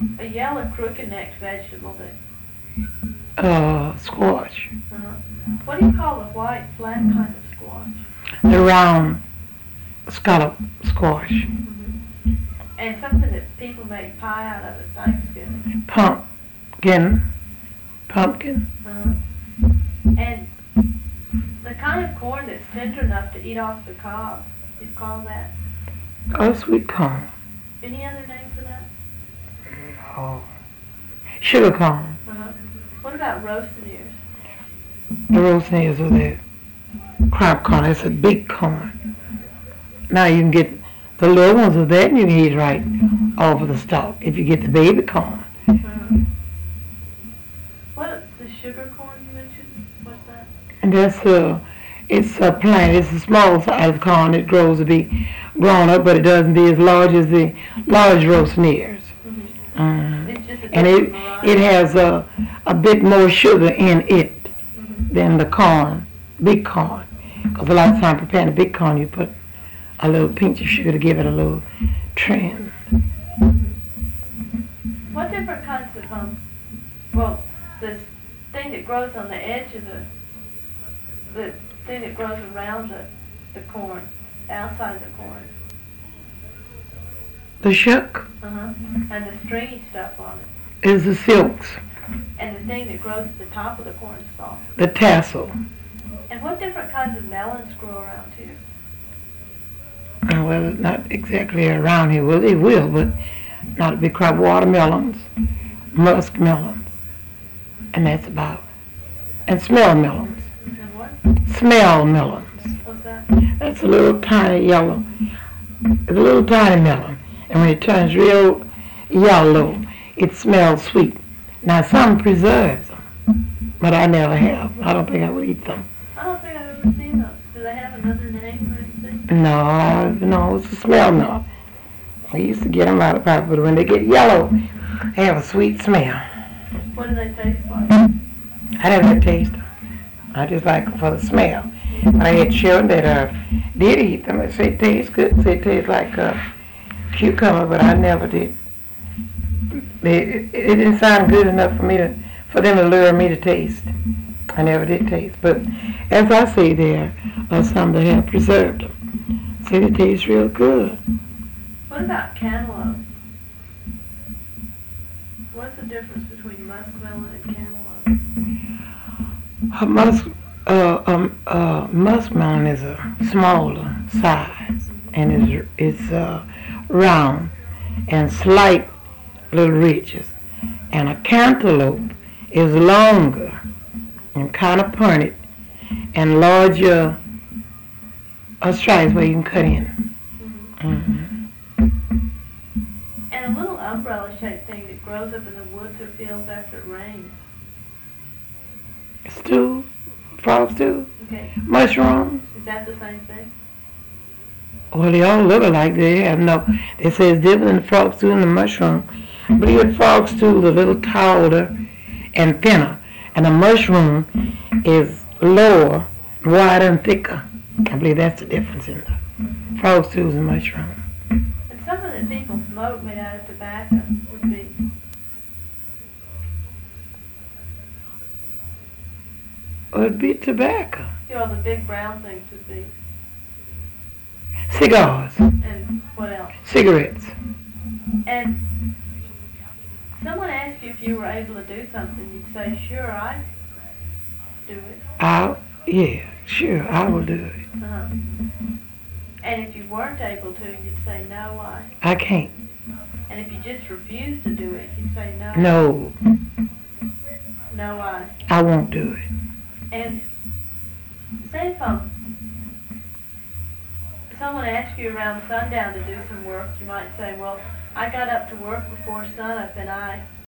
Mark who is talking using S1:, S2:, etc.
S1: a yellow crooked-necked vegetable that,
S2: Squash.
S1: uh, what do you call the white, flat kind of squash?
S2: The round scallop squash.
S1: Mm-hmm. And something that people make pie out of at Thanksgiving.
S2: Pumpkin.
S1: And the kind of corn that's tender enough to eat off the cob, you'd call that?
S2: Oh, sweet corn.
S1: Any other name for that?
S2: Oh, sugar corn.
S1: What about roast ears?
S2: The roast ears are that crop corn. It's a big corn. Now you can get the little ones of that, and you can eat right off of the stalk. If you get the baby corn.
S1: What the sugar corn you mentioned? What's that?
S2: And it's a plant. It's a small size corn that grows to be grown up, but it doesn't be as large as the large roast ears.
S1: It's just a
S2: And it has a bit more sugar in it than the corn, big corn. Because a lot of time preparing the big corn, you put a little pinch of sugar to give it a little trend.
S1: What different kinds of well, this thing that grows on the edge of the thing that grows around the corn, outside of the corn.
S2: The shuck
S1: And the stringy stuff on it.
S2: is the silks,
S1: And the thing that grows at the top of the corn stalk.
S2: the tassel.
S1: And what different kinds of melons grow around here?
S2: Well, not exactly around here. Well, they will, but not a big crop. Watermelons, musk melons, and that's about. And smell melons.
S1: And what?
S2: Smell melons.
S1: What's that?
S2: That's a little tiny yellow. It's a little tiny melon. And when it turns real yellow, it smells sweet. Now, some preserves them, but I never have. I don't think I would eat them.
S1: I don't think I've ever seen those. Do they have another name or anything?
S2: No, it's a smell melon. We used to get them out of pipe, but when they get yellow, they have a sweet smell.
S1: What do they taste like?
S2: I didn't taste them. I just like them for the smell. But I had children that did eat them and said it tastes good. Said it tastes like cucumber, but I never did. It didn't sound good enough for them to lure me to taste. I never did taste. But as I say, there are some that have preserved them. Say they taste real good.
S1: What about cantaloupe? What's the difference between muskmelon and cantaloupe?
S2: Muskmelon is a smaller size and it's round and slight little ridges. And a cantaloupe is longer and kind of pointed and larger stripes where you can cut in.
S1: And a little umbrella-shaped thing that grows up in the woods or fields after it rains.
S2: Stew, frog stew,
S1: Okay.
S2: mushrooms.
S1: Is that the same thing?
S2: Well, they all look alike. They have no. They say it's different than the frog stew and the mushroom. But the frog stew is a little taller and thinner, and the mushroom is lower, wider, and thicker. I believe that's the difference in the frog stews and mushroom.
S1: And something that people smoke made out of tobacco would be.
S2: It would be tobacco.
S1: You know, the big brown things would be.
S2: Cigars.
S1: And what else?
S2: Cigarettes.
S1: And someone asked you if you were able to do something, you'd say, sure, I'd do it.
S2: Yeah, sure, I will do it.
S1: And if you weren't able to, you'd say, no,
S2: I can't.
S1: And if you just refused to do it, you'd say, no.
S2: No.
S1: No,
S2: I won't do it.
S1: And say if someone asked you around sundown to do some work, you might say, well, I got up to work before sunup and I